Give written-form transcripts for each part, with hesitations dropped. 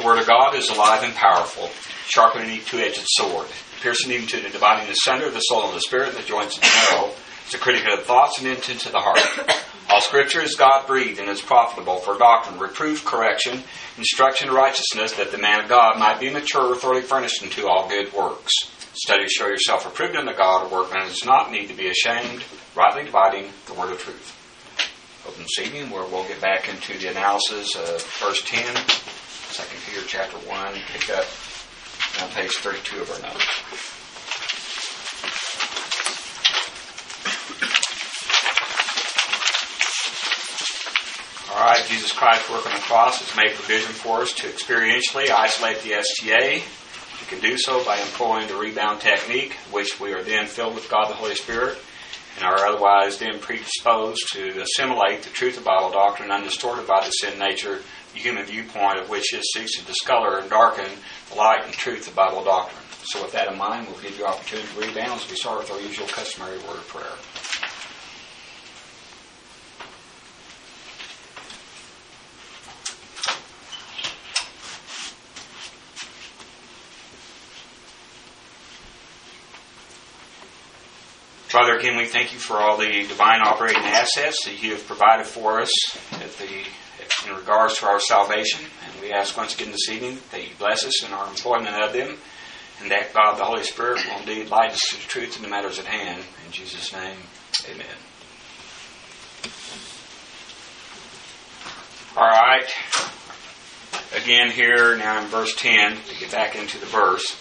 Word of God is alive and powerful, sharper than any two-edged sword, piercing even to the dividing asunder of the soul and the spirit, and the joints and marrow. It's a critic of the thoughts and intents of the heart. All Scripture is God-breathed and is profitable for doctrine, reproof, correction, instruction in righteousness, that the man of God might be mature, thoroughly furnished unto all good works. Study to show yourself approved unto God, a workman does not need to be ashamed, rightly dividing the word of truth. Open this evening, where we'll get back into the analysis of verse 10, 2 Peter chapter 1, pick up on page 32 of our notes. All right, Jesus Christ's work on the cross has made provision for us to experientially isolate the STA. We can do so by employing the rebound technique, which we are then filled with God the Holy Spirit, and are otherwise then predisposed to assimilate the truth of Bible doctrine undistorted by the sin nature, the human viewpoint of which it seeks to discolor and darken the light and truth of Bible doctrine. So with that in mind, we'll give you opportunity to rebound as we start with our usual customary word of prayer. Father, again, we thank you for all the divine operating assets that you have provided for us in regards to our salvation. And we ask once again this evening that you bless us in our employment of them, and that God, the Holy Spirit, will indeed light us to the truth in the matters at hand. In Jesus' name, amen. All right. Again here, now in verse 10, to get back into the verse,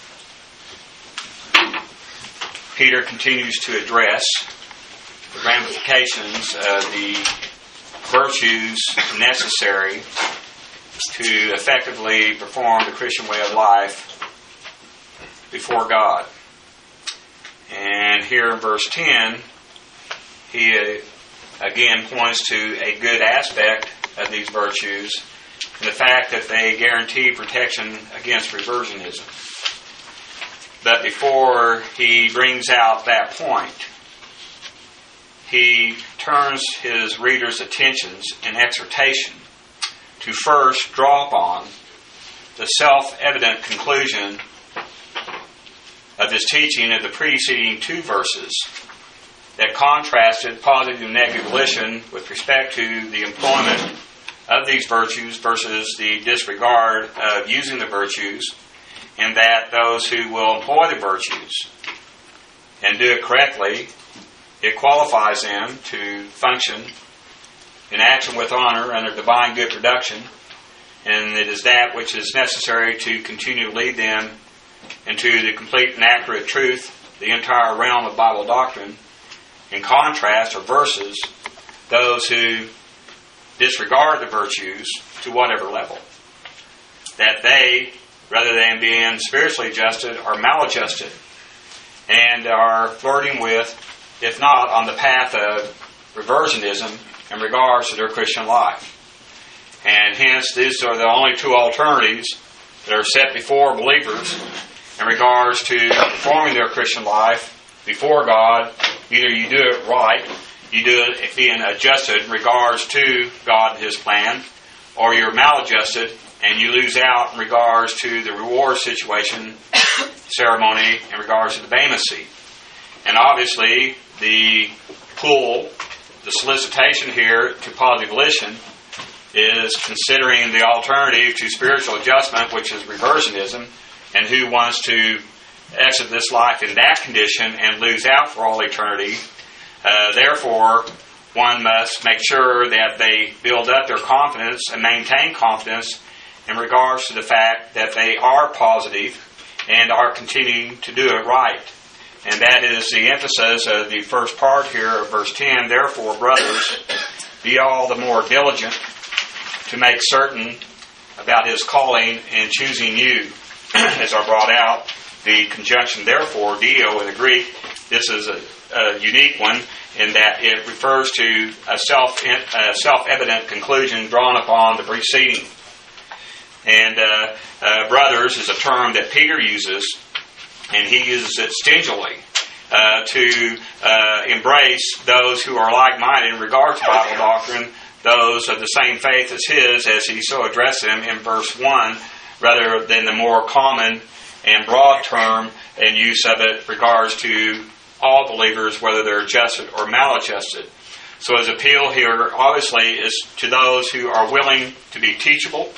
Peter continues to address the ramifications of the virtues necessary to effectively perform the Christian way of life before God. And here in verse 10, he again points to a good aspect of these virtues, and the fact that they guarantee protection against reversionism. But before he brings out that point, he turns his readers' attentions in exhortation to first draw upon the self-evident conclusion of his teaching of the preceding two verses that contrasted positive and negative volition with respect to the employment of these virtues versus the disregard of using the virtues, and that those who will employ the virtues and do it correctly, it qualifies them to function in action with honor under divine good production, and it is that which is necessary to continue to lead them into the complete and accurate truth, the entire realm of Bible doctrine. In contrast, or versus those who disregard the virtues to whatever level, that they, rather than being spiritually adjusted, are maladjusted and are flirting with, if not on the path of reversionism in regards to their Christian life. And hence, these are the only two alternatives that are set before believers in regards to performing their Christian life before God. Either you do it right, you do it being adjusted in regards to God and His plan, or you're maladjusted and you lose out in regards to the reward situation, ceremony, in regards to the Bema seat. And obviously, the pull, the solicitation here to positive volition is considering the alternative to spiritual adjustment, which is reversionism, and who wants to exit this life in that condition and lose out for all eternity. Therefore, one must make sure that they build up their confidence and maintain confidence in regards to the fact that they are positive and are continuing to do it right. And that is the emphasis of the first part here of verse 10. Therefore, brothers, be all the more diligent to make certain about His calling and choosing you. As I brought out, the conjunction therefore, dio in the Greek, this is a unique one in that it refers to a self-evident conclusion drawn upon the preceding. And brothers is a term that Peter uses, and he uses it stingily to embrace those who are like-minded in regard to Bible doctrine, those of the same faith as his, as he so addressed them in verse 1 rather than the more common and broad term and use of it regards to all believers, whether they're adjusted or maladjusted. So his appeal here, obviously, is to those who are willing to be teachable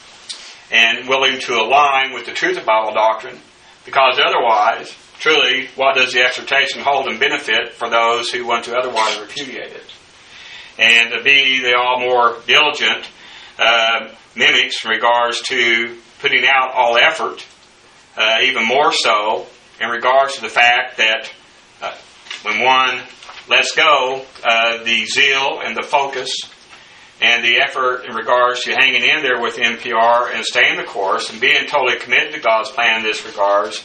and willing to align with the truth of Bible doctrine, because otherwise, truly, what does the exhortation hold and benefit for those who want to otherwise repudiate it? And to be the all more diligent mimics in regards to putting out all effort, even more so in regards to the fact that when one lets go the zeal and the focus and the effort in regards to hanging in there with NPR and staying the course and being totally committed to God's plan in this regards,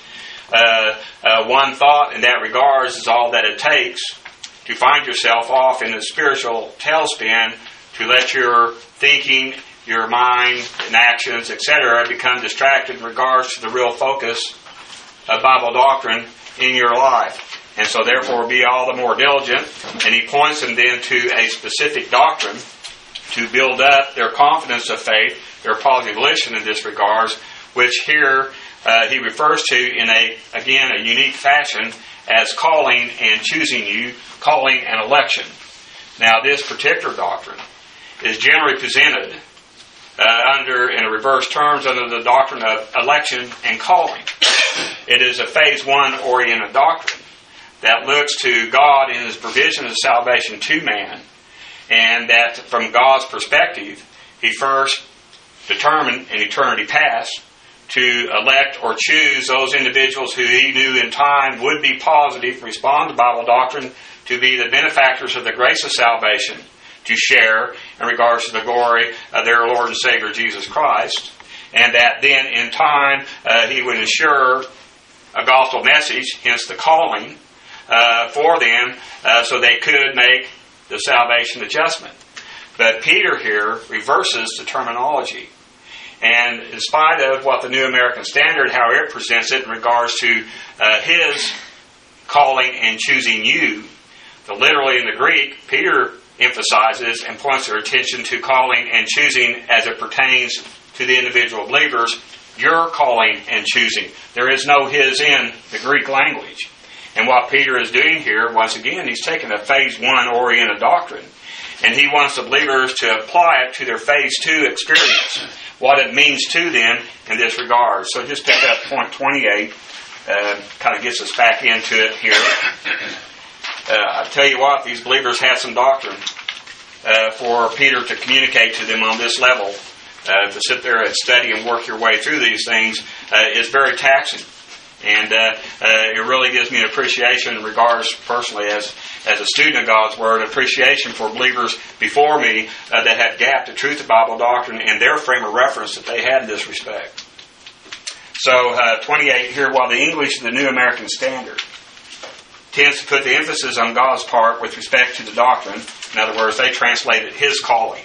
one thought in that regards is all that it takes to find yourself off in a spiritual tailspin, to let your thinking, your mind and actions, etc., become distracted in regards to the real focus of Bible doctrine in your life. And so therefore be all the more diligent. And he points them then to a specific doctrine to build up their confidence of faith, their positive volition in this regards, which here he refers to in a unique fashion as calling and choosing you, calling and election. Now this particular doctrine is generally presented in a reverse terms under the doctrine of election and calling. It is a phase one oriented doctrine that looks to God in His provision of salvation to man, and that from God's perspective, He first determined in eternity past to elect or choose those individuals who He knew in time would be positive, respond to Bible doctrine, to be the benefactors of the grace of salvation, to share in regards to the glory of their Lord and Savior Jesus Christ, and that then in time He would ensure a gospel message, hence the calling, for them so they could make the salvation adjustment. But Peter here reverses the terminology. And in spite of what the New American Standard, how it presents it in regards to his calling and choosing you, literally in the Greek, Peter emphasizes and points their attention to calling and choosing as it pertains to the individual believers, your calling and choosing. There is no his in the Greek language. And what Peter is doing here, once again, he's taking a phase one oriented doctrine, and he wants the believers to apply it to their phase two experience, what it means to them in this regard. So just pick up point 28, kind of gets us back into it here. I tell you what, these believers have some doctrine for Peter to communicate to them on this level. To sit there and study and work your way through these things is very taxing. And it really gives me an appreciation in regards, personally, as a student of God's Word, appreciation for believers before me that had gapped the truth of Bible doctrine and their frame of reference that they had in this respect. So, 28 here, while the English of the New American Standard tends to put the emphasis on God's part with respect to the doctrine, in other words, they translated His calling.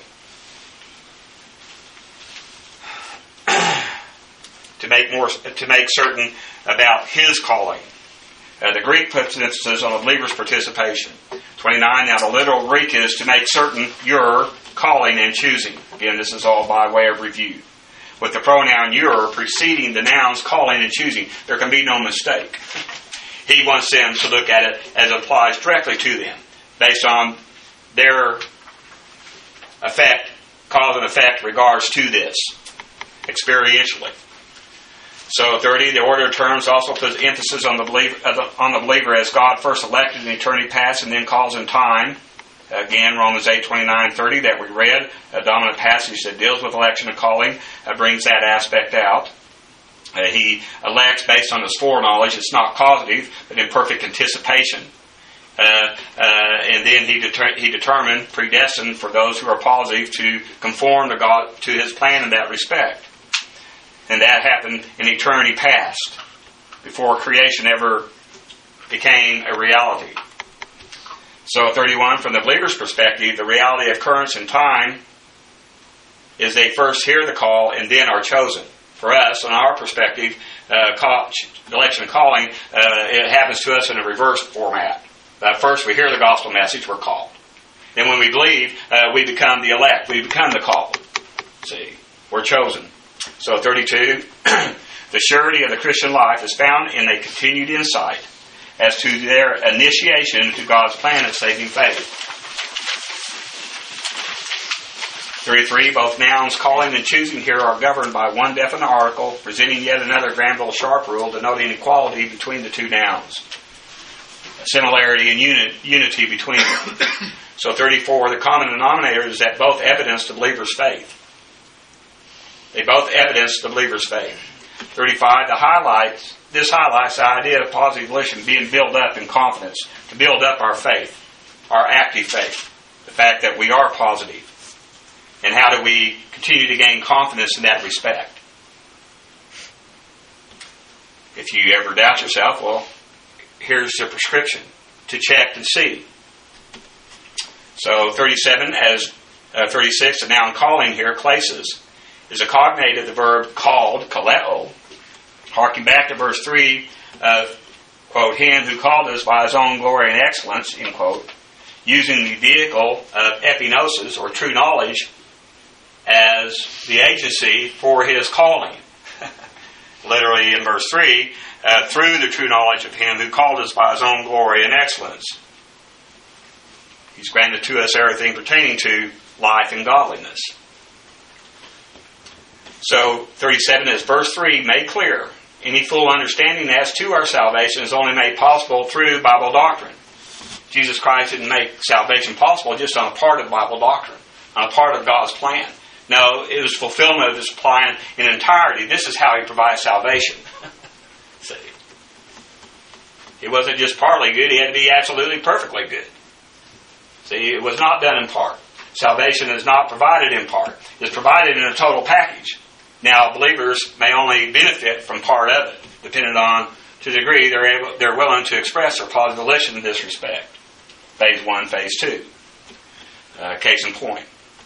To make certain about His calling. The Greek puts emphasis on the believer's participation. 29, now the literal Greek is to make certain your calling and choosing. Again, this is all by way of review. With the pronoun your preceding the nouns calling and choosing, there can be no mistake. He wants them to look at it as it applies directly to them, based on their effect, cause and effect regards to this, experientially. So 30, the order of terms also puts emphasis on the believer as God first elected in eternity past and then calls in time. Again, Romans 8:29-30 that we read, a dominant passage that deals with election and calling, brings that aspect out. He elects based on his foreknowledge. It's not causative, but in perfect anticipation. And then he determined, predestined for those who are positive to conform to God, to His plan in that respect. And that happened in eternity past, before creation ever became a reality. So 31, from the believer's perspective, the reality of occurrence in time is they first hear the call and then are chosen. For us, on our perspective, election and calling, it happens to us in a reverse format. First we hear the gospel message, we're called. Then when we believe, we become the elect, we become the called. See, we're chosen. So 32, the surety of the Christian life is found in a continued insight as to their initiation to God's plan of saving faith. 33, both nouns calling and choosing here are governed by one definite article, presenting yet another Granville-Sharp rule denoting equality between the two nouns. Similarity and unity between them. So 34, the common denominator is that both evidence the believer's faith. They both evidence the believer's faith. 35, this highlights the idea of positive volition being built up in confidence, to build up our faith, our active faith, the fact that we are positive. And how do we continue to gain confidence in that respect? If you ever doubt yourself, well, here's the prescription to check and see. So 37, 36, the noun calling here, klesis, is a cognate of the verb called, kaleo, harking back to verse 3 of, quote, him who called us by his own glory and excellence, end quote, using the vehicle of epinosis, or true knowledge, as the agency for his calling. Literally in verse 3, through the true knowledge of him who called us by his own glory and excellence. He's granted to us everything pertaining to life and godliness. So 37 is verse 3 made clear. Any full understanding as to our salvation is only made possible through Bible doctrine. Jesus Christ didn't make salvation possible just on a part of Bible doctrine, on a part of God's plan. No, it was fulfillment of His plan in entirety. This is how He provides salvation. See, it wasn't just partly good. He had to be absolutely perfectly good. See, it was not done in part. Salvation is not provided in part. It's provided in a total package. Now, believers may only benefit from part of it, depending on to the degree they're willing to express their positive volition in this respect. Phase 1, Phase 2. Case in point.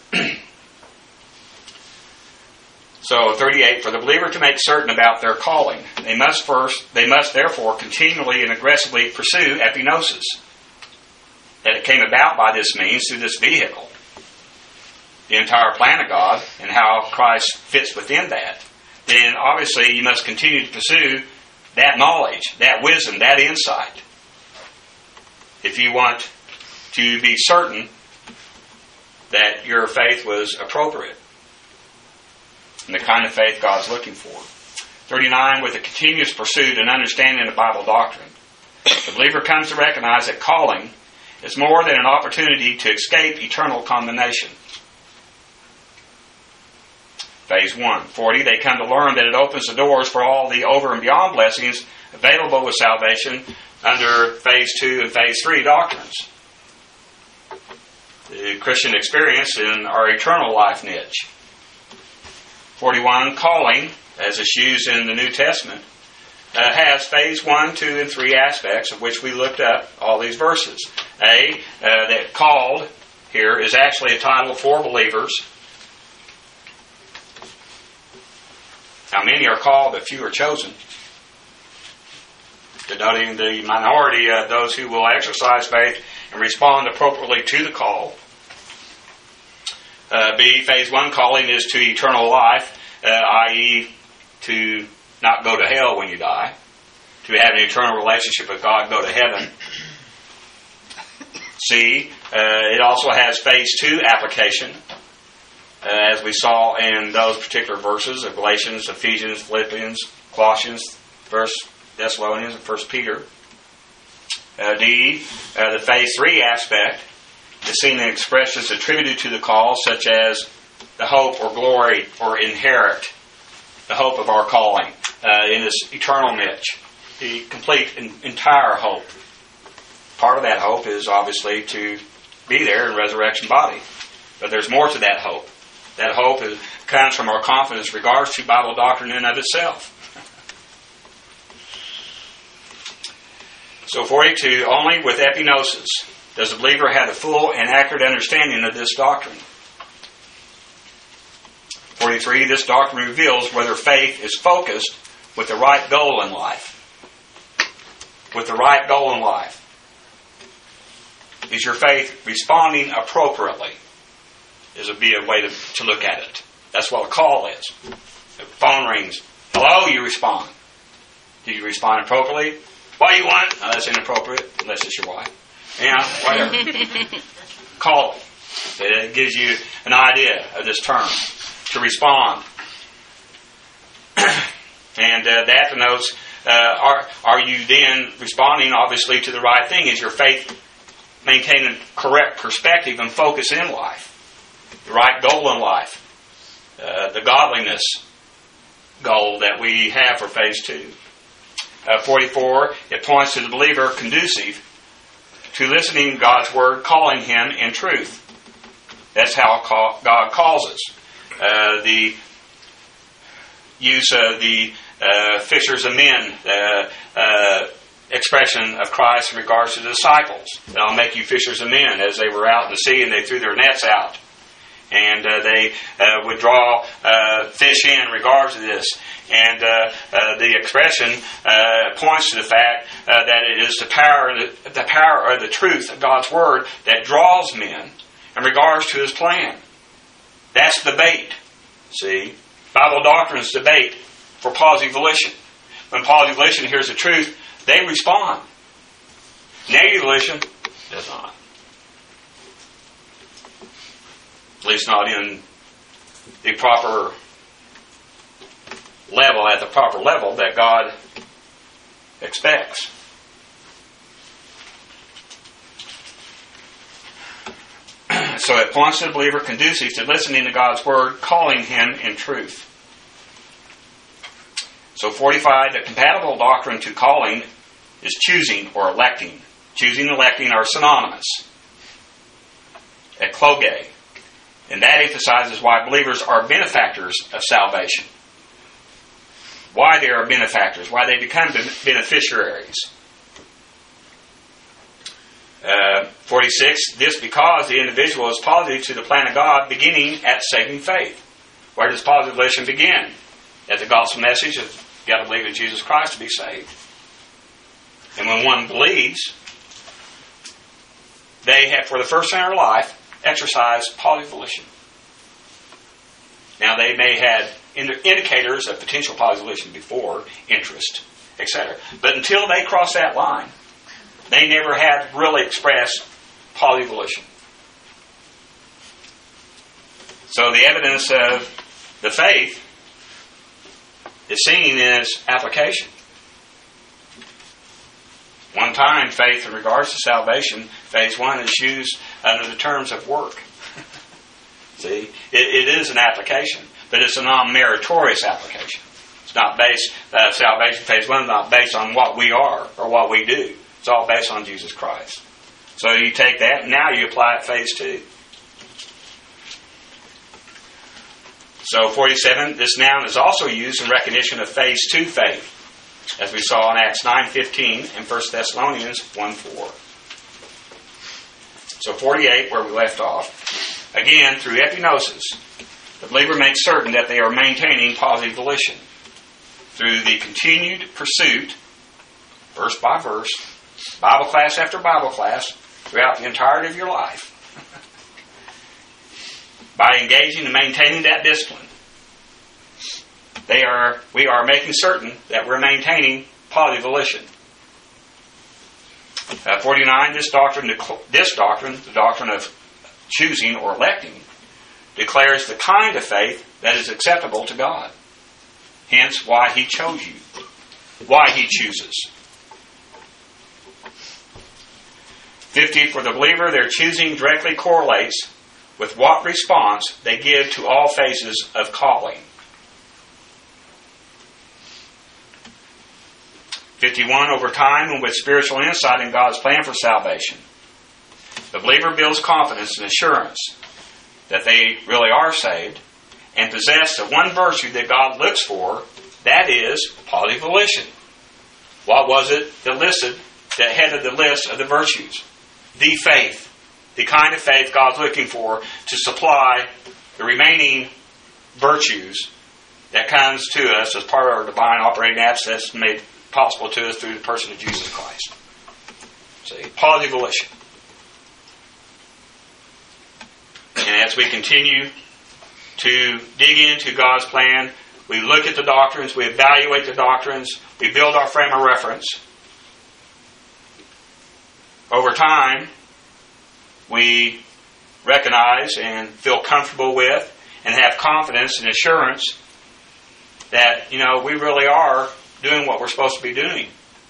So 38, for the believer to make certain about their calling, they must therefore continually and aggressively pursue epinosis. That it came about by this means, through this vehicle, the entire plan of God and how Christ fits within that. Then obviously you must continue to pursue that knowledge, that wisdom, that insight. If you want to be certain that your faith was appropriate and the kind of faith God's looking for. 39, with a continuous pursuit and understanding of Bible doctrine, the believer comes to recognize that calling is more than an opportunity to escape eternal condemnation. Phase 1. 40, they come to learn that it opens the doors for all the over and beyond blessings available with salvation under Phase 2 and Phase 3 doctrines. The Christian experience in our eternal life niche. 41, calling, as is used in the New Testament, has Phase 1, 2, and 3 aspects of which we looked up all these verses. That called here is actually a title for believers. Now, many are called, but few are chosen. Denoting the minority of those who will exercise faith and respond appropriately to the call. B, Phase 1 calling is to eternal life, i.e. to not go to hell when you die, to have an eternal relationship with God, go to heaven. C, it also has Phase 2 application, as we saw in those particular verses of Galatians, Ephesians, Philippians, Colossians, 1 Thessalonians, and 1 Peter. D, the Phase 3 aspect is seen in expressions attributed to the call, such as the hope or glory or inherit, the hope of our calling in this eternal niche, the complete and entire hope. Part of that hope is obviously to be there in resurrection body, but there's more to that hope. That hope comes from our confidence in regards to Bible doctrine in and of itself. So 42, only with epinosis does the believer have a full and accurate understanding of this doctrine. 43, this doctrine reveals whether faith is focused with the right goal in life. With the right goal in life. Is your faith responding appropriately? Is a way to look at it. That's what a call is. phone rings. Hello, you respond. Did you respond appropriately? What do you want? No, that's inappropriate, unless it's your wife. Yeah, whatever. Call it. It gives you an idea of this term, to respond. And that denotes, are you then responding, obviously, to the right thing? Is your faith maintaining correct perspective and focus in life? The right goal in life? The godliness goal that we have for phase 2. 44, it points to the believer conducive to listening to God's Word, calling Him in truth. That's how God calls us. The use of the fishers of men expression of Christ in regards to the disciples. I'll make you fishers of men, as they were out in the sea and they threw their nets out. And they would draw fish in regards to this. And the expression points to the fact that it is the power or the truth of God's Word that draws men in regards to His plan. That's the bait. See? Bible doctrine is the bait for positive volition. When positive volition hears the truth, they respond. Negative volition does not. At least not in the proper level, at the proper level that God expects. So it points to the believer conducive to listening to God's Word, calling Him in truth. So 45, the compatible doctrine to calling is choosing or electing. Choosing and electing are synonymous. Ekloge. And that emphasizes why believers are benefactors of salvation. Why they are benefactors. Why they become beneficiaries. 46, this because the individual is positive to the plan of God beginning at saving faith. Where does positive volition begin? At the gospel message of you got to believe in Jesus Christ to be saved. And when one believes, they have, for the first time in their life, exercised positive volition. Now they may have indicators of potential positive volition before, interest, etc. But until they cross that line, they never had really expressed positive volition. So the evidence of the faith is seen in its application. One time, faith in regards to salvation, phase 1 is used under the terms of work. See, it is an application, but it's a non-meritorious application. It's not based, salvation phase 1 is not based on what we are or what we do. It's all based on Jesus Christ. So you take that and now you apply it phase 2. So 47, this noun is also used in recognition of phase 2 faith, as we saw in Acts 9:15 and 1 Thessalonians 1:4. So 48, where we left off, again, through epignosis, the believer makes certain that they are maintaining positive volition through the continued pursuit, verse by verse, Bible class after Bible class, throughout the entirety of your life. By engaging and maintaining that discipline, we are making certain that we're maintaining positive volition. 49, this doctrine, the doctrine of choosing or electing, declares the kind of faith that is acceptable to God. Hence, why He chose you, why He chooses. 50, for the believer, their choosing directly correlates with what response they give to all phases of calling. 51, over time and with spiritual insight in God's plan for salvation, the believer builds confidence and assurance that they really are saved and possess the one virtue that God looks for, that is positive volition. What was it that headed the list of the virtues? The faith. The kind of faith God's looking for to supply the remaining virtues that comes to us as part of our divine operating access made possible to us through the person of Jesus Christ. See, positive volition. And as we continue to dig into God's plan We look at the doctrines, we evaluate the doctrines, we build our frame of reference. Over time, we recognize and feel comfortable with and have confidence and assurance that, we really are doing what we're supposed to be doing.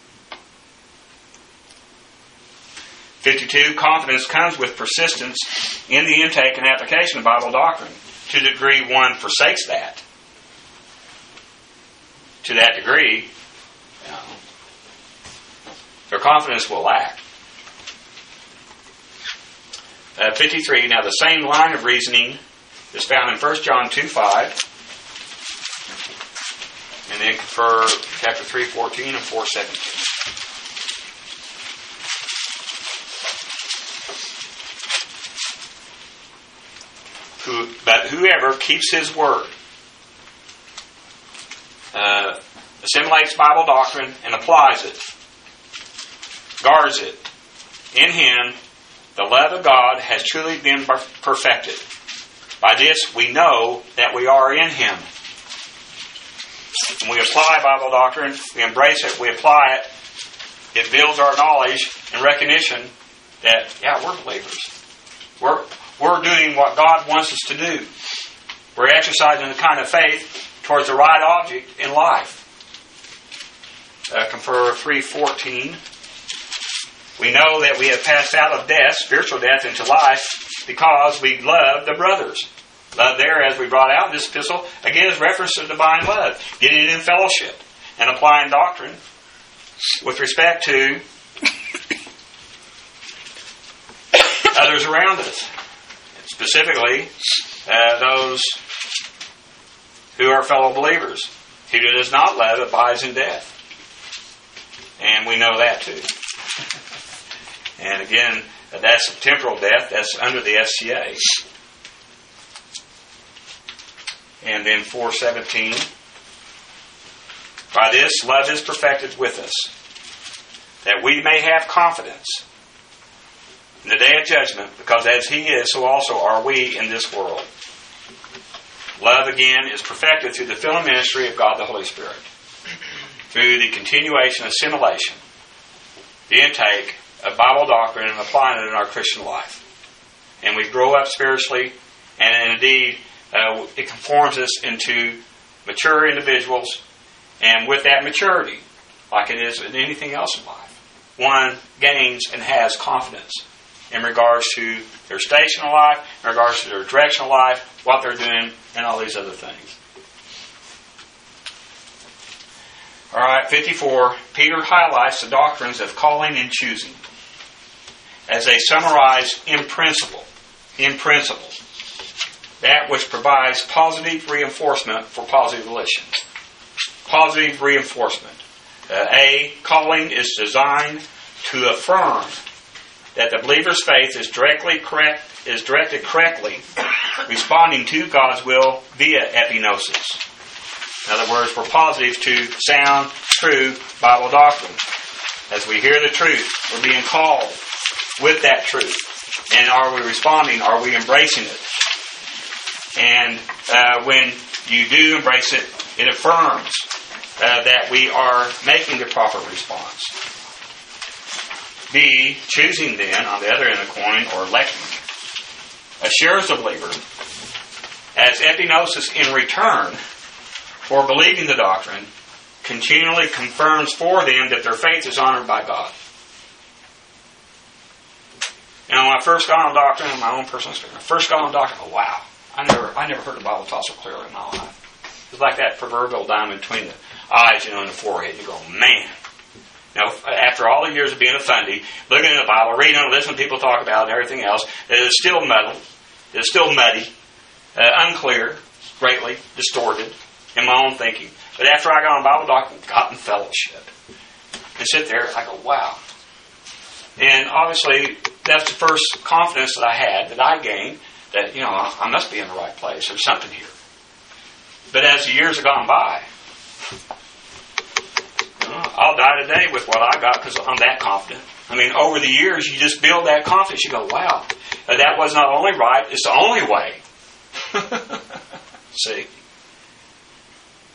52, confidence comes with persistence in the intake and application of Bible doctrine. To the degree one forsakes that, to that degree, their confidence will lack. 53, now the same line of reasoning is found in 1 John 2:5, and then for chapter 3:14 and 4:17. But whoever keeps his word, assimilates Bible doctrine and applies it, guards it, in him the love of God has truly been perfected. By this we know that we are in him. When we apply Bible doctrine, we embrace it, we apply it, it builds our knowledge and recognition that, we're believers. We're doing what God wants us to do. We're exercising the kind of faith towards the right object in life. For 3:14, we know that we have passed out of death, spiritual death, into life because we love the brothers. Love there, as we brought out in this epistle, again is reference to divine love. Getting in fellowship and applying doctrine with respect to others around us. Specifically, those who are fellow believers. He who does not love abides in death. And we know that too. And again, that's temporal death. That's under the FCA. And then 4:17. By this, love is perfected with us, that we may have confidence in the day of judgment, because as he is, so also are we in this world. Love, again, is perfected through the filling ministry of God the Holy Spirit, through the continuation, assimilation, the intake of Bible doctrine and applying it in our Christian life. And we grow up spiritually, and indeed, it conforms us into mature individuals, and with that maturity, like it is in anything else in life, one gains and has confidence in regards to their station in life, in regards to their direction in life, what they're doing, and all these other things. All right, 54. Peter highlights the doctrines of calling and choosing as they summarize in principle, that which provides positive reinforcement for positive volition. Positive reinforcement. Calling is designed to affirm that the believer's faith is directed correctly, responding to God's will via epignosis. In other words, we're positive to sound, true Bible doctrine. As we hear the truth, we're being called with that truth. And are we responding? Are we embracing it? And when you do embrace it, it affirms that we are making the proper response. B, choosing then, on the other end of the coin, or electing, assures the believer, as epignosis in return for believing the doctrine, continually confirms for them that their faith is honored by God. When I first got on doctrine, in my own personal experience, wow, I never heard the Bible taught so clearly in my life. It's like that proverbial diamond between the eyes, and the forehead. You go, man. After all the years of being a fundy, looking at the Bible, reading it, listening to people talk about it and everything else, it is still muddled, it is still muddy, unclear, greatly distorted in my own thinking. But after I got on Bible doctrine, got in fellowship, and sit there, I go, wow. And obviously, that's the first confidence that I had, that I gained, that, I must be in the right place. There's something here. But as the years have gone by, I'll die today with what I got because I'm that confident. Over the years, you just build that confidence. You go, wow, that was not only right, it's the only way. See?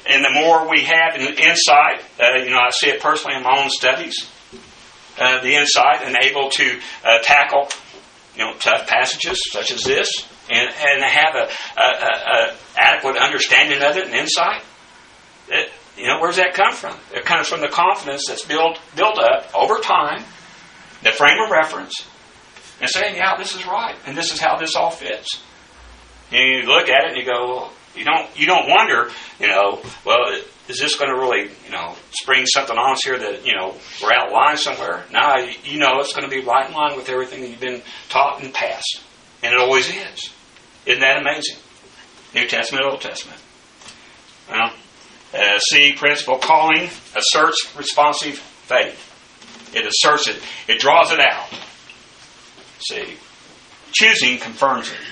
And the more we have an insight, I see it personally in my own studies, the insight and able to tackle, tough passages such as this, and have a adequate understanding of it and insight. Where does that come from? It comes from the confidence that's built up over time, the frame of reference, and saying, yeah, this is right, and this is how this all fits. And you look at it and you go, you don't wonder, well, is this going to really, spring something on us here that, we're out of line somewhere? No, it's going to be right in line with everything that you've been taught in the past. And it always is. Isn't that amazing? New Testament, Old Testament. Well, C, principle calling asserts responsive faith. It asserts it. It draws it out. See, choosing confirms it.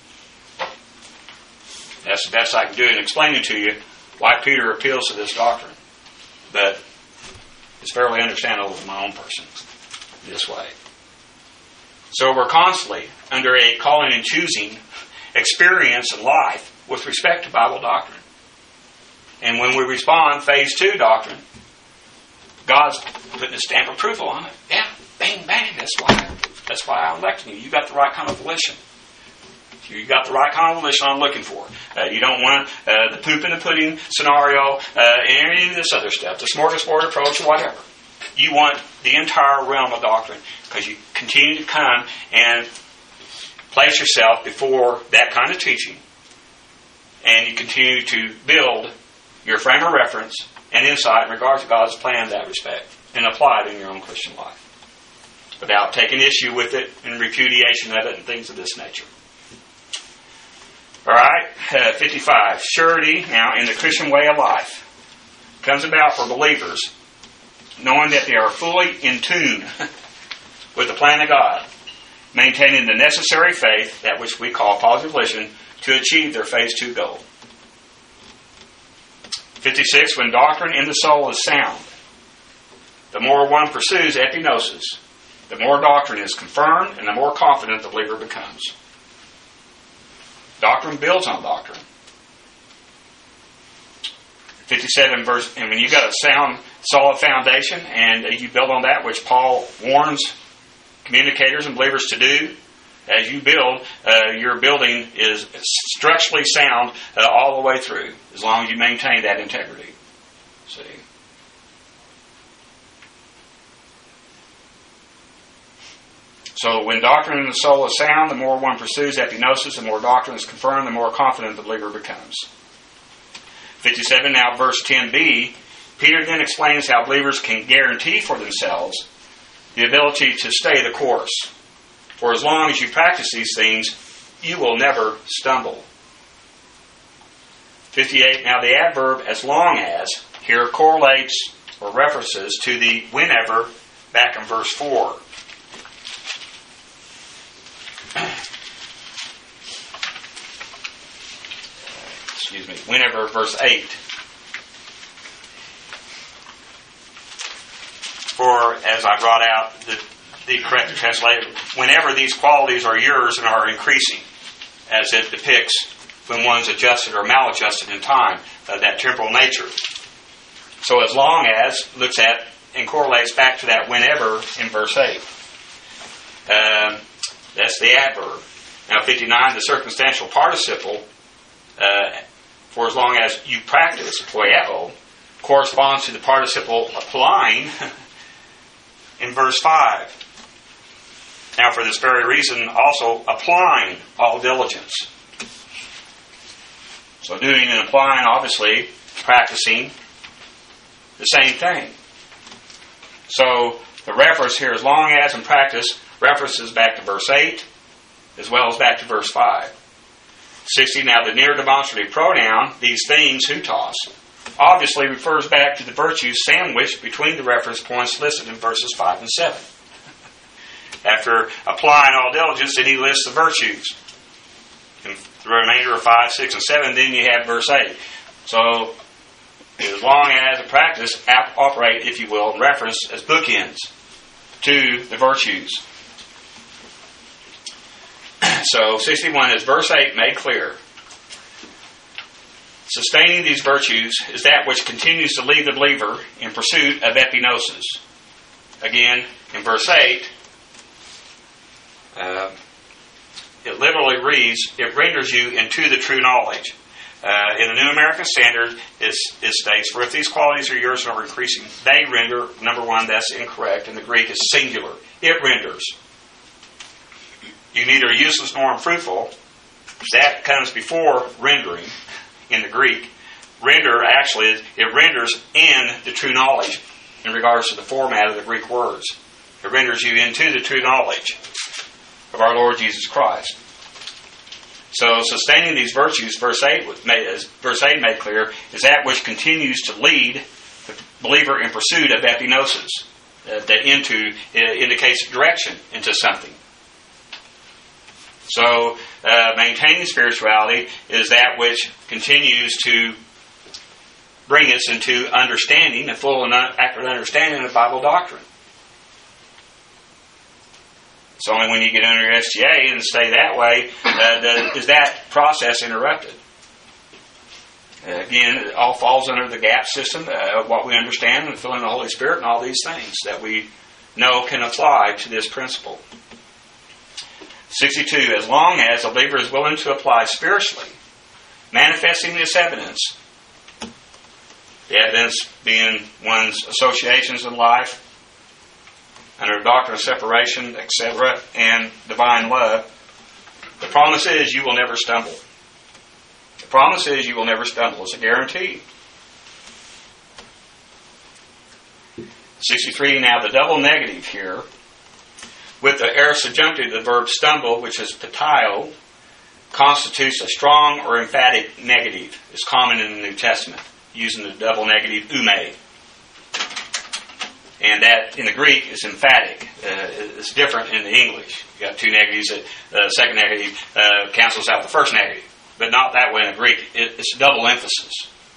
That's the best I can do in explaining to you why Peter appeals to this doctrine. But it's fairly understandable in my own person this way. So we're constantly under a calling and choosing experience in life with respect to Bible doctrine. And when we respond, phase 2 doctrine, God's putting a stamp of approval on it. Yeah, bang, bang, that's why I'm electing you. You got the right kind of volition. You got the right kind of volition I'm looking for. You don't want the poop in the pudding scenario, and any of this other stuff, the smorgasbord approach, whatever. You want the entire realm of doctrine because you continue to come and place yourself before that kind of teaching, and you continue to build your frame of reference and insight in regards to God's plan in that respect and apply it in your own Christian life without taking issue with it and repudiation of it and things of this nature. All right, 55. Surety, now, in the Christian way of life comes about for believers knowing that they are fully in tune with the plan of God, maintaining the necessary faith, that which we call positive volition, to achieve their phase 2 goal. 56. When doctrine in the soul is sound, the more one pursues epignosis, the more doctrine is confirmed and the more confident the believer becomes. Doctrine builds on doctrine. 57 verse, and when you've got a sound, solid foundation, and you build on that, which Paul warns communicators and believers to do, as you build, your building is structurally sound all the way through, as long as you maintain that integrity. See? So when doctrine in the soul is sound, the more one pursues epignosis, the more doctrine is confirmed, the more confident the believer becomes. 57, now verse 10b, Peter then explains how believers can guarantee for themselves the ability to stay the course. For as long as you practice these things, you will never stumble. 58, now the adverb as long as here correlates or references to the whenever back in verse 4. Whenever, verse 8. For, as I brought out, the correct translation, whenever these qualities are yours and are increasing, as it depicts when one's adjusted or maladjusted in time, that temporal nature. So as long as, looks at and correlates back to that whenever in verse 8. That's the adverb. Now 59, the circumstantial participle, for as long as you practice, poieo, corresponds to the participle applying in verse 5. Now for this very reason, also applying all diligence. So doing and applying, obviously, practicing, the same thing. So the reference here, as long as and practice, references back to verse 8, as well as back to verse 5. 60, now the near demonstrative pronoun, these things, hutos, obviously refers back to the virtues sandwiched between the reference points listed in verses 5 and 7. After applying all diligence, then he lists the virtues. In the remainder of 5, 6, and 7, then you have verse 8. So, as long as a practice operate, if you will, in reference as bookends to the virtues. So 61 is verse 8 made clear. Sustaining these virtues is that which continues to lead the believer in pursuit of epignosis. Again, in verse 8, it literally reads, it renders you into the true knowledge. In the New American Standard, it states, for if these qualities are yours and are increasing, they render, number one, that's incorrect. In the Greek, it's singular. It renders. You neither are useless nor unfruitful. That comes before rendering in the Greek. Render, actually, it renders in the true knowledge in regards to the format of the Greek words. It renders you into the true knowledge of our Lord Jesus Christ. So, sustaining these virtues, verse 8 made clear, is that which continues to lead the believer in pursuit of epignosis. That indicates direction into something. So, maintaining spirituality is that which continues to bring us into understanding, a full and accurate understanding of Bible doctrine. It's only when you get under your SGA and stay that way is that process interrupted. Again, it all falls under the GAP system, what we understand and filling the Holy Spirit and all these things that we know can apply to this principle. 62. As long as a believer is willing to apply spiritually, manifesting this evidence, the evidence being one's associations in life, under doctrine of separation, etc., and divine love, the promise is you will never stumble. The promise is you will never stumble. It's a guarantee. 63. Now the double negative here, with the aorist subjunctive, the verb stumble, which is patio, constitutes a strong or emphatic negative. It's common in the New Testament, using the double negative ume. And that, in the Greek, is emphatic. It's different in the English. You got two negatives. The second negative cancels out the first negative. But not that way in the Greek. It's double emphasis.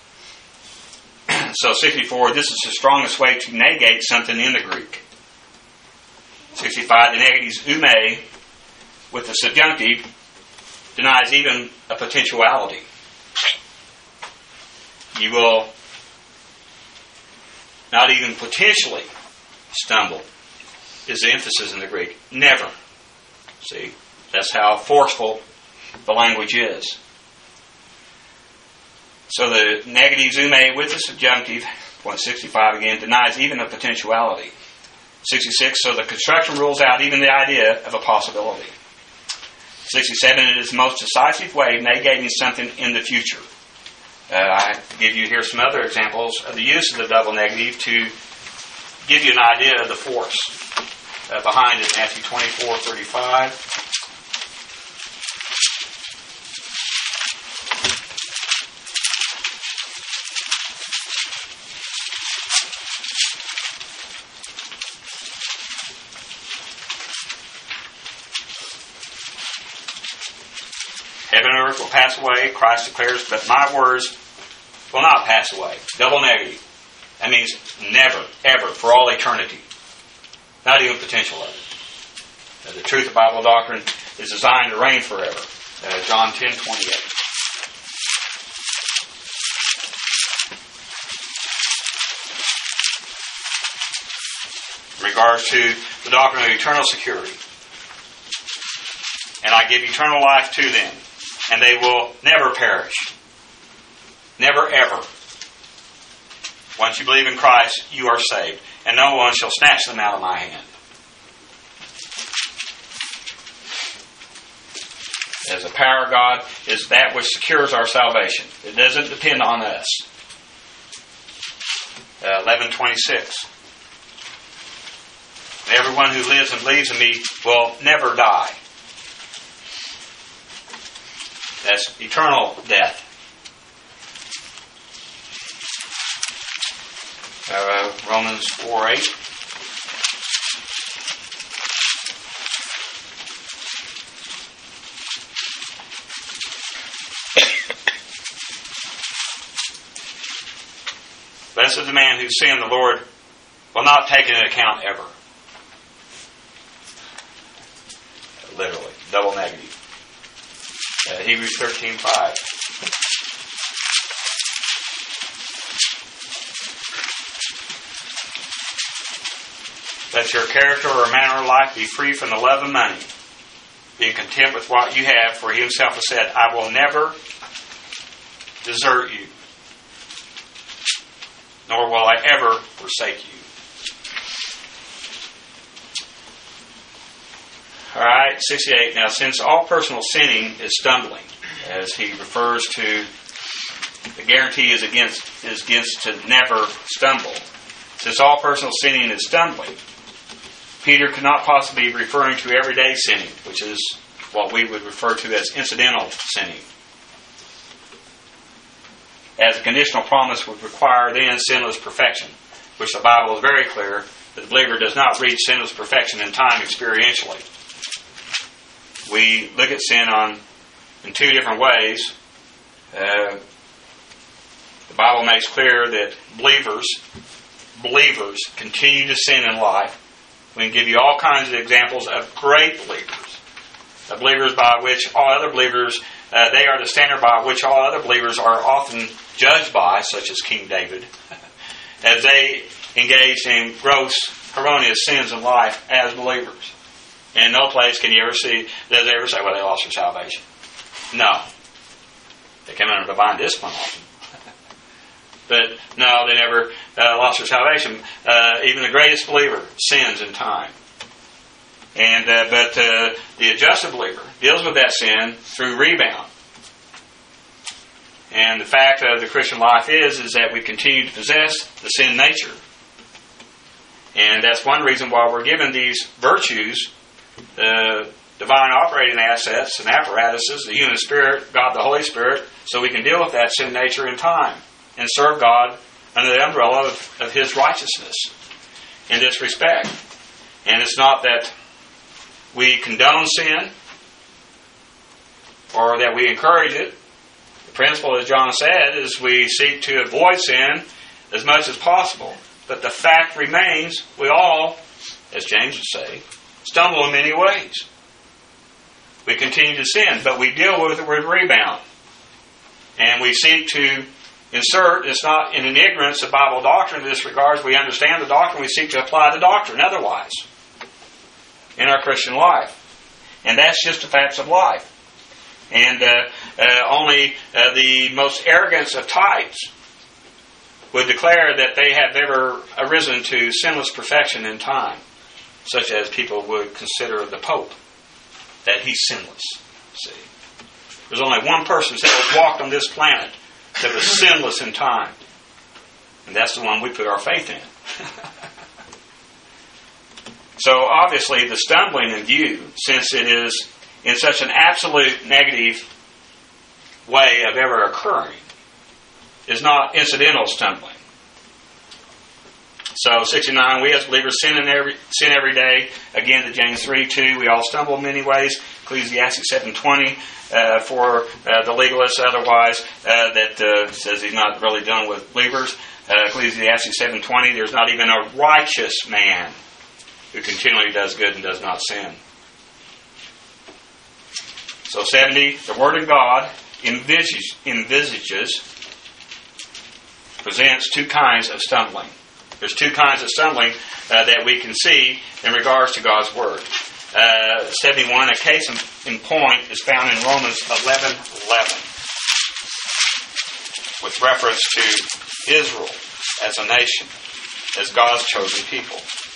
So 64, this is the strongest way to negate something in the Greek. 65, the negatives ume, with the subjunctive, denies even a potentiality. You will not even potentially stumble, is the emphasis in the Greek. Never. See, that's how forceful the language is. So the negatives ume with the subjunctive, point 65 again, denies even a potentiality. 66, so the construction rules out even the idea of a possibility. 67, it is the most decisive way of negating something in the future. I give you here some other examples of the use of the double negative to give you an idea of the force behind it. Matthew 24:35. Heaven and earth will pass away, Christ declares, but my words will not pass away. Double negative. That means never, ever, for all eternity. Not even potential of it. The truth of Bible doctrine is designed to reign forever. John 10:28. In regards to the doctrine of eternal security. And I give eternal life to them, and they will never perish. Never, ever. Once you believe in Christ, you are saved, and no one shall snatch them out of my hand. As the power of God is that which secures our salvation. It doesn't depend on us. 11:26. Everyone who lives and believes in me will never die. That's eternal death. Romans 4:8. Blessed is the man whose sin the Lord will not take into account ever. Literally, double negative. Hebrews 13:5. Let your character or manner of life be free from the love of money, being content with what you have, for He Himself has said, I will never desert you, nor will I ever forsake you. All right, 68. Now, since all personal sinning is stumbling, as he refers to, the guarantee is against to never stumble. Since all personal sinning is stumbling, Peter could not possibly be referring to everyday sinning, which is what we would refer to as incidental sinning. As a conditional promise would require then sinless perfection, which the Bible is very clear that the believer does not reach sinless perfection in time experientially. We look at sin in two different ways. The Bible makes clear that believers continue to sin in life. We can give you all kinds of examples of great believers. The believers by which all other believers, they are the standard by which all other believers are often judged by, such as King David, as they engaged in gross, erroneous sins in life as believers. And in no place does they ever say, well, they lost their salvation. No. They came under divine discipline often. But no, they never lost their salvation. Even the greatest believer sins in time. And but the adjusted believer deals with that sin through rebound. And the fact of the Christian life is that we continue to possess the sin nature. And that's one reason why we're given these virtues, the divine operating assets and apparatuses, the human spirit, God the Holy Spirit, so we can deal with that sin nature in time and serve God under the umbrella of His righteousness in this respect. And it's not that we condone sin or that we encourage it. The principle, as John said, is we seek to avoid sin as much as possible. But the fact remains, we all, as James would say, stumble in many ways. We continue to sin, but we deal with it with rebound. And we seek to insert, it's not in an ignorance of Bible doctrine in this regard. We understand the doctrine, we seek to apply the doctrine otherwise in our Christian life. And that's just the facts of life. And only the most arrogant of types would declare that they have ever arisen to sinless perfection in time, such as people would consider the Pope, that he's sinless. See, there's only one person that walked on this planet that was sinless in time, and that's the one we put our faith in. So obviously the stumbling in view, since it is in such an absolute negative way of ever occurring, is not incidental stumbling. So 69, we as believers sin every day. Again, to James 3:2, we all stumble in many ways. Ecclesiastes 7:20 for the legalist otherwise that says he's not really dealing with believers. Ecclesiastes 7:20, there's not even a righteous man who continually does good and does not sin. So 70, the Word of God presents two kinds of stumbling. There's two kinds of stumbling that we can see in regards to God's Word. 71, a case in point is found in Romans 11:11, with reference to Israel as a nation, as God's chosen people.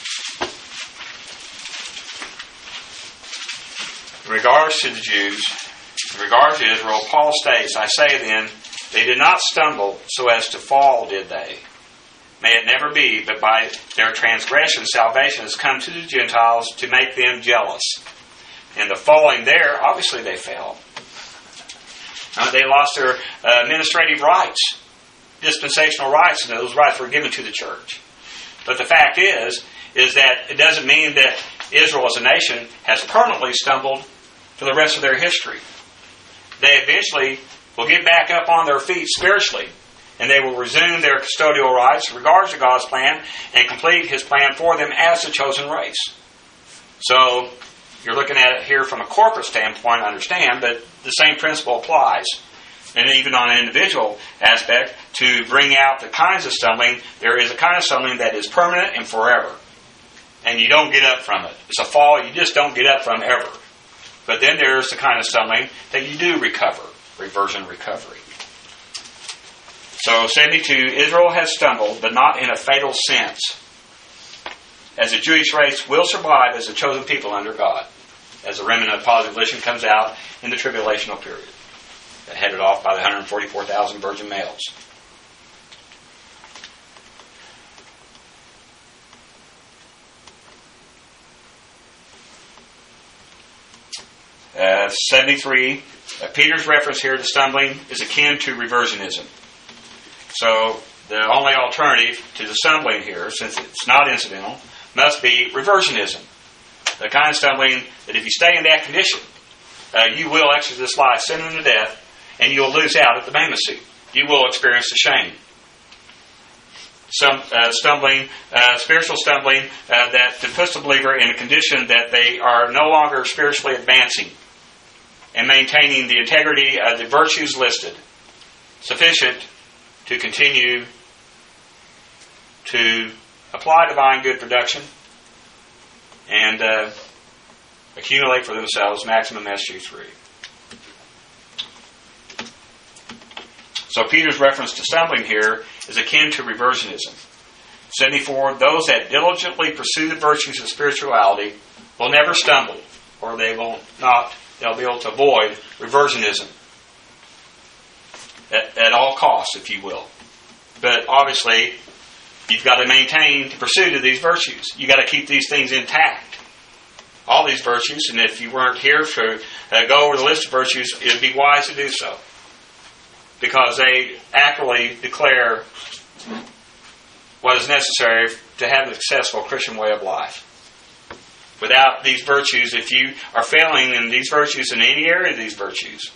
In regards to the Jews, in regards to Israel, Paul states, I say then, they did not stumble so as to fall, did they? May it never be, but by their transgression, salvation has come to the Gentiles to make them jealous. And the falling there, obviously they fell. They lost their administrative rights, dispensational rights, and those rights were given to the church. But the fact is that it doesn't mean that Israel as a nation has permanently stumbled for the rest of their history. They eventually will get back up on their feet spiritually, and they will resume their custodial rights in regards to God's plan and complete His plan for them as the chosen race. So, you're looking at it here from a corporate standpoint, I understand, but the same principle applies. And even on an individual aspect, to bring out the kinds of stumbling, there is a kind of stumbling that is permanent and forever. and you don't get up from it. It's a fall you just don't get up from ever. But then there's the kind of stumbling that you do recover. Reversion recovery. So 72, Israel has stumbled, but not in a fatal sense. As a Jewish race will survive as a chosen people under God, as the remnant of positive volition comes out in the tribulational period, headed off by the 144,000 virgin males. Uh, 73, Peter's reference here to stumbling is akin to reversionism. So the only alternative to the stumbling here, since it's not incidental, must be reversionism. The kind of stumbling that if you stay in that condition, you will exit this life sin unto death, and you'll lose out at the Bema seat. You will experience the shame. Some stumbling, spiritual stumbling, that puts the believer in a condition that they are no longer spiritually advancing and maintaining the integrity of the virtues listed, sufficient to continue to apply divine good production and accumulate for themselves maximum SG3. So Peter's reference to stumbling here is akin to reversionism. 74, those that diligently pursue the virtues of spirituality will never stumble, or they'll be able to avoid reversionism at all costs, if you will. But obviously, you've got to maintain the pursuit of these virtues. You've got to keep these things intact. All these virtues, and if you weren't here to go over the list of virtues, it would be wise to do so. Because they accurately declare what is necessary to have a successful Christian way of life. Without these virtues, if you are failing in these virtues, in any area of these virtues,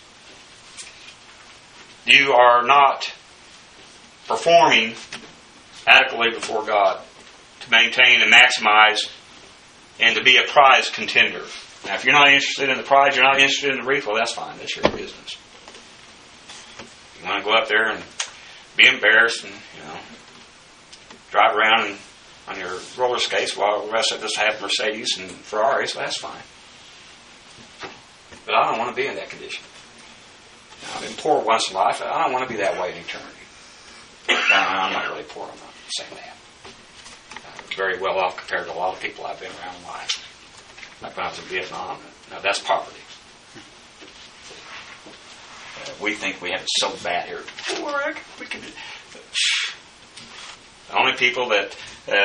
you are not performing adequately before God to maintain and maximize and to be a prize contender. Now, if you're not interested in the prize, you're not interested in the wreath, well, that's fine. That's your business. You want to go up there and be embarrassed and, drive around and on your roller skates while the rest of us have Mercedes and Ferraris, well, that's fine. But I don't want to be in that condition. Now, I've been poor once in life. I don't want to be that way in eternity. I'm not really poor. I'm not saying that. I'm very well off compared to a lot of people I've been around in life. Like when I was in Vietnam. Now, that's poverty. We think we have it so bad here. We can. The only people that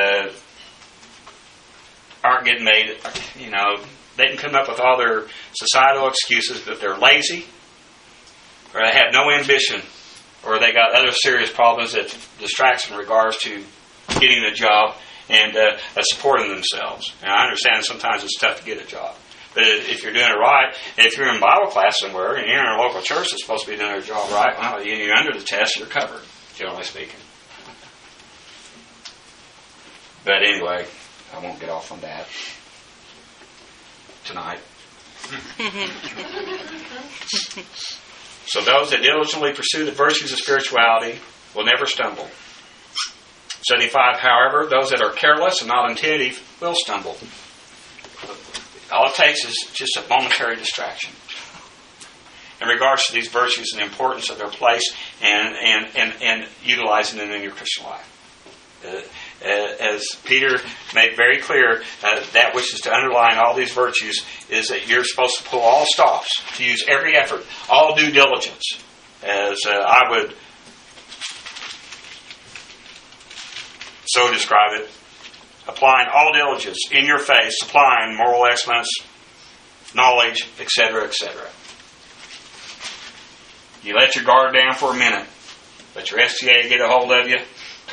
aren't getting made, they can come up with all their societal excuses, but they're lazy, or they have no ambition, or they got other serious problems that distracts in regards to getting a job and supporting themselves. And I understand sometimes it's tough to get a job. But if you're doing it right, if you're in Bible class somewhere and you're in a local church that's supposed to be doing their job right, well, you're under the test, you're covered, generally speaking. But anyway, I won't get off on that tonight. So those that diligently pursue the virtues of spirituality will never stumble. 75, however, those that are careless and not attentive will stumble. All it takes is just a momentary distraction in regards to these virtues and the importance of their place and utilizing them in your Christian life. As Peter made very clear, that which is to underline all these virtues is that you're supposed to pull all stops, to use every effort, all due diligence, as I would so describe it. Applying all diligence in your faith, supplying moral excellence, knowledge, etc., etc. You let your guard down for a minute. Let your STA get a hold of you.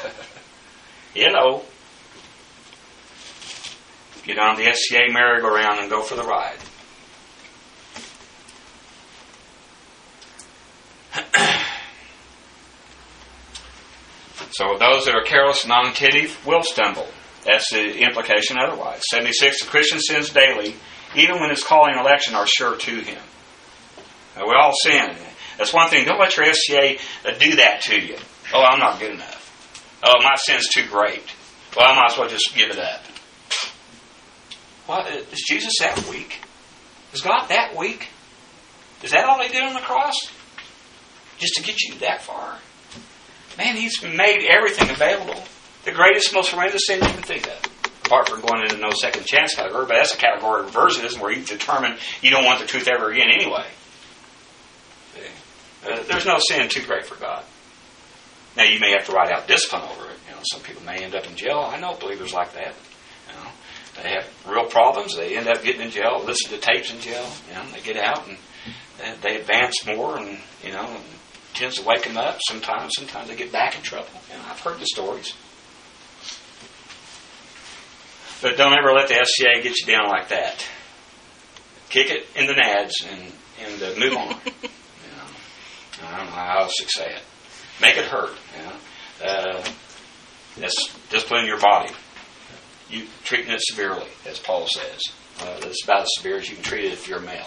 Get on the STA merry-go-round and go for the ride. So those that are careless and non-attentive will stumble. That's the implication otherwise. 76, the Christian sins daily, even when his calling and election are sure to him. Now, we all sin. That's one thing. Don't let your SCA do that to you. Oh, I'm not good enough. Oh, my sin's too great. Well, I might as well just give it up. What, is Jesus that weak? Is God that weak? Is that all He did on the cross? Just to get you that far? Man, He's made everything available. The greatest, most horrendous sin you can think of. Apart from going into no second chance category, but that's a category of reversionism where you determine you don't want the truth ever again anyway. There's no sin too great for God. Now, you may have to write out discipline over it. Some people may end up in jail. I know believers like that. They have real problems. They end up getting in jail, listen to tapes in jail. They get out and they advance more, and it tends to wake them up. Sometimes they get back in trouble. I've heard the stories. But don't ever let the SCA get you down like that. Kick it in the nads and move on. I don't know how else to say it. Make it hurt. That's disciplining your body. You treating it severely, as Paul says. It's about as severe as you can treat it if you're a male.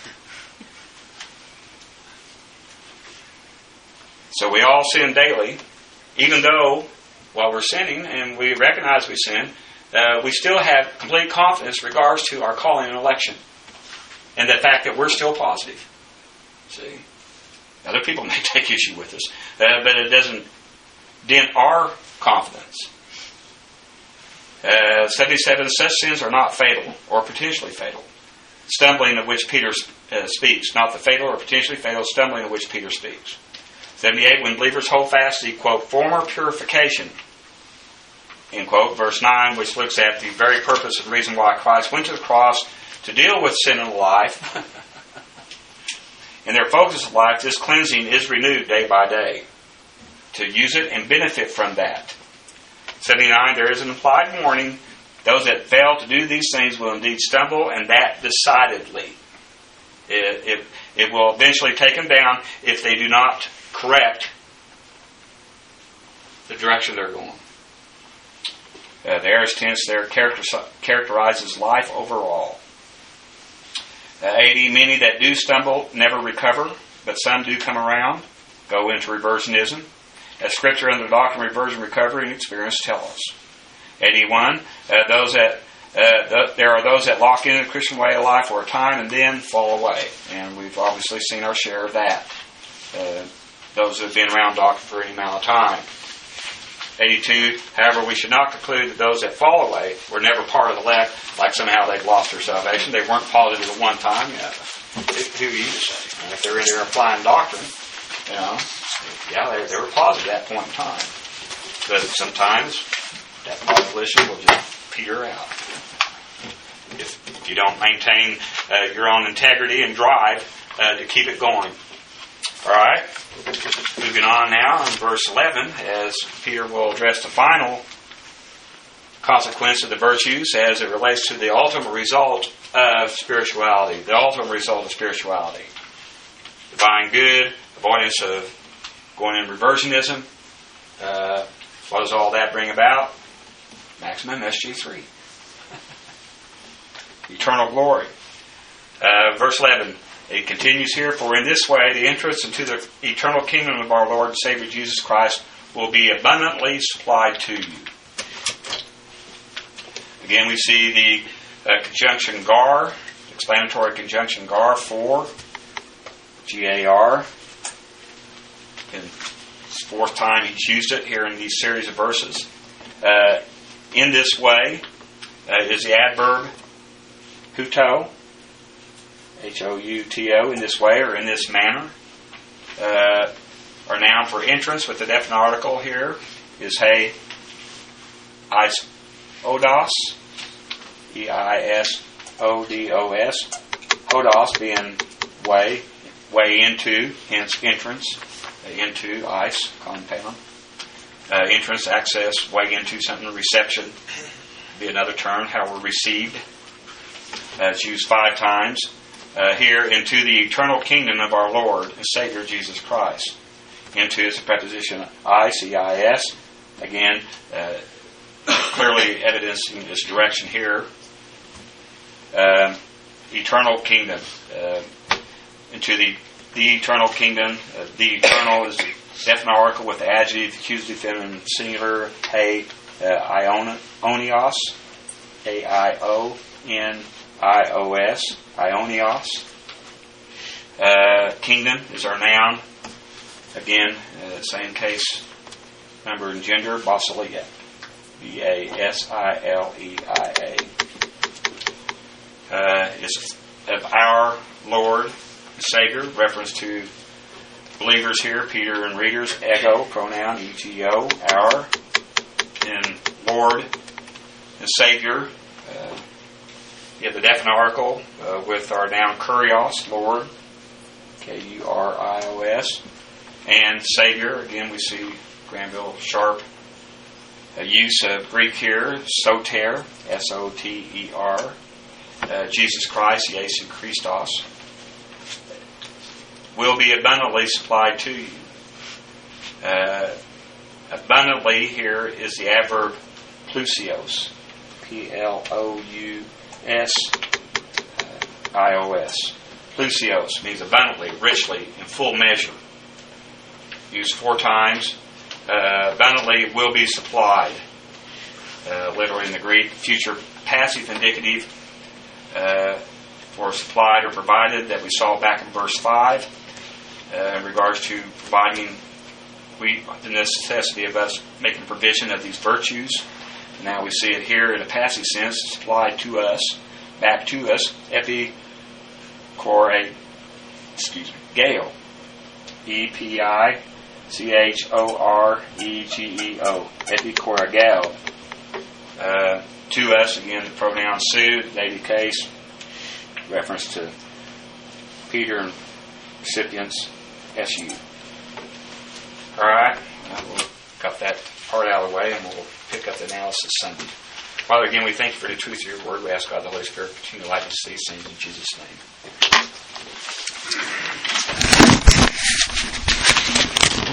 So we all sin daily, even though while we're sinning and we recognize we sin, we still have complete confidence in regards to our calling and election, and the fact that we're still positive. See, other people may take issue with us, but it doesn't dent our confidence. 77, such sins are not fatal or potentially fatal. Stumbling of which Peter speaks, not the fatal or potentially fatal stumbling of which Peter speaks. 78, when believers hold fast the, quote, former purification, end quote, verse 9, which looks at the very purpose and reason why Christ went to the cross to deal with sin in life. In their focus of life, this cleansing is renewed day by day. To use it and benefit from that. 79, there is an implied warning. Those that fail to do these things will indeed stumble, and that decidedly. It will eventually take them down if they do not correct the direction they're going. The aorist tense there characterizes life overall. 80, many that do stumble never recover, but some do come around, go into reversionism, as Scripture and the doctrine of reversion, recovery, and experience tell us. 81, there are those that lock into the Christian way of life for a time and then fall away. And we've obviously seen our share of that. Those who have been around doctrine for any amount of time. 82, however, we should not conclude that those that fall away were never part of the elect, like somehow they've lost their salvation. They weren't positive at one time. Who are you to say? And if they're in there applying doctrine, they were positive at that point in time. But sometimes that positivity will just peter out. If you don't maintain your own integrity and drive to keep it going. All right. Moving on now in verse 11, as Peter will address the final consequence of the virtues as it relates to the ultimate result of spirituality. The ultimate result of spirituality. Divine good, avoidance of going in reversionism. What does all that bring about? Maximum SG3. Eternal glory. Verse 11. It continues here, for in this way the entrance into the eternal kingdom of our Lord and Savior Jesus Christ will be abundantly supplied to you. Again, we see the conjunction gar, explanatory conjunction gar, for, G-A-R. It's the fourth time he's used it here in these series of verses. In this way is the adverb huto, H-O-U-T-O, in this way or in this manner. Our noun for entrance with the definite article here is he odos, E-I-S-O-D-O-S. Odos being way into, hence entrance, into, ice, compound. Entrance, access, way into something, reception, be another term, how we're received. It's used 5 times. Here, into the eternal kingdom of our Lord and Savior Jesus Christ. Into is a preposition I-C-I-S. Again, clearly evidencing this direction here. Eternal kingdom. Into the eternal kingdom. The eternal is the definite article with the adjective, accusative, feminine, singular, onios, A-I-O, Ionios. Kingdom is our noun. Again, same case, number and gender, basileia. Basileia. Is of our Lord and Savior, reference to believers here, Peter and readers, ego, pronoun, ego, our, and Lord and Savior. You have the definite article with our noun kurios, Lord, K-U-R-I-O-S, and Savior. Again, we see Granville Sharp. Use of Greek here, soter, S-O-T-E-R, Jesus Christ, Jesu Christos, will be abundantly supplied to you. Abundantly here is the adverb plusios, P-L-O-U-S-I-O-S. Plusios means abundantly, richly, in full measure. Used 4 times. Abundantly will be supplied. Literally in the Greek, future passive indicative for supplied or provided that we saw back in verse 5 in regards to providing the necessity of us making provision of these virtues. Now we see it here in a passive sense, supplied to us, back to us, geo, E-P-I-C-H-O-R-E-G-E-O, epikorageo. To us, again, the pronoun su, dative case, reference to Peter and recipients, S-U. Alright, we'll got that part out of the way, and we'll pick up the analysis Sunday. Father, again, we thank you for the truth of your word. We ask God the Holy Spirit to continue to light us these things in Jesus' name.